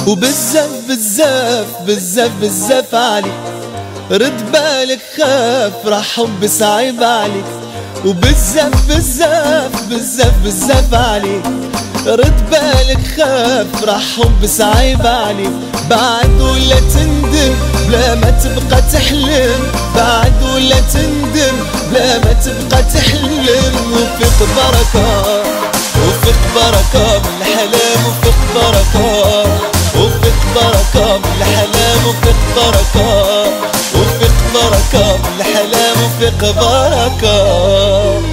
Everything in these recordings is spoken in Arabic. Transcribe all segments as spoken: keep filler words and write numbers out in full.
وبزاف بزاف بزاف بزاف عليك، رد بالك خاف راح حب صعيب عليك. وبزاف بزاف بزاف بزاف عليك، رد بالك خاف راح حب صعيب عليك. بعد ولا تندم بلا ما تبقى تحلم، بعد ولا تندم بلا ما تبقى تحلم. وفيق بركة وفيق بركة من الحلام، وفيق بركة وفيق بركة من الحلام، وفيق بركة وفيق بركة من الحلام، وفيق بركة.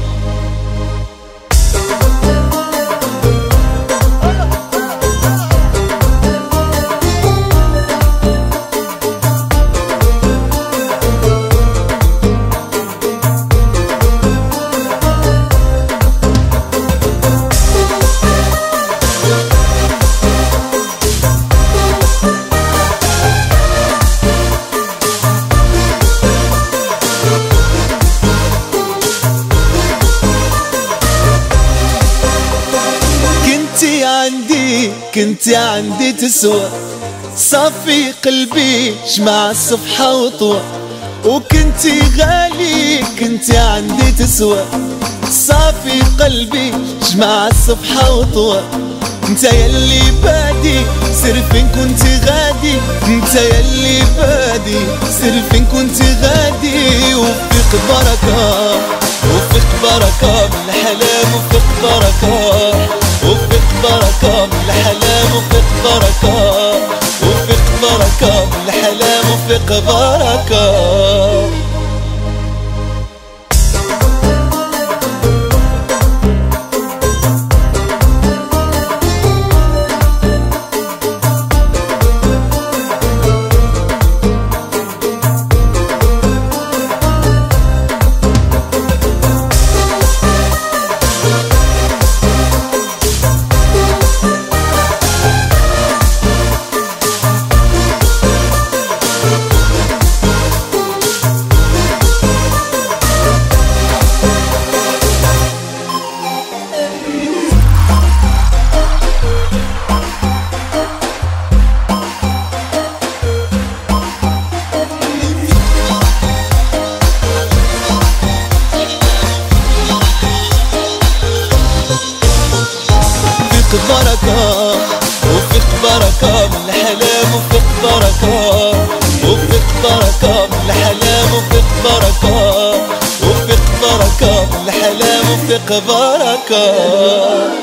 عندي كنتي عندي تسوى، صافي قلبي جمع الصفحة وطوى. وكنتي غالي كنتي عندي تسوى، صافي قلبي جمع الصفحة وطوى. انت يلي بادي سر فين كنتي غادي، انت يلي بادي سر فين كنتي غادي. وفيق بركة وفيق بركة من الحلام، وفيق بركة وفيق بركة من الحلام، وفيق بركة وفيق بركة من الحلام، وفيق بركة. وفيق بركة وفيق بركة من الحلام، وفيق بركة وفيق بركة من الحلام، وفيق بركة وفيق بركة من الحلام، وفيق بركة.